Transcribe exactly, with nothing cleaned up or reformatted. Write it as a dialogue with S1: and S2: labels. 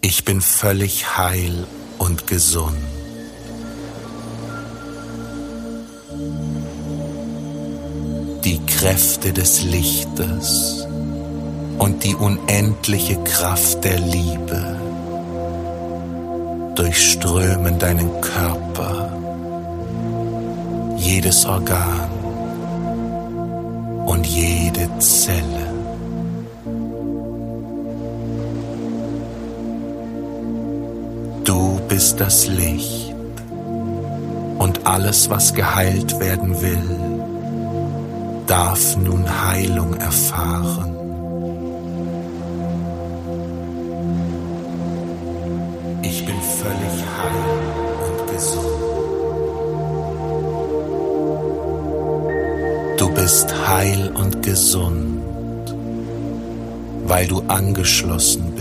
S1: Ich bin völlig heil und gesund. Die Kräfte des Lichtes und die unendliche Kraft der Liebe durchströmen deinen Körper, jedes Organ und jede Zelle. Du bist das Licht und alles, was geheilt werden will, darf nun Heilung erfahren. Ich bin völlig heil und gesund. Du bist heil und gesund, weil du angeschlossen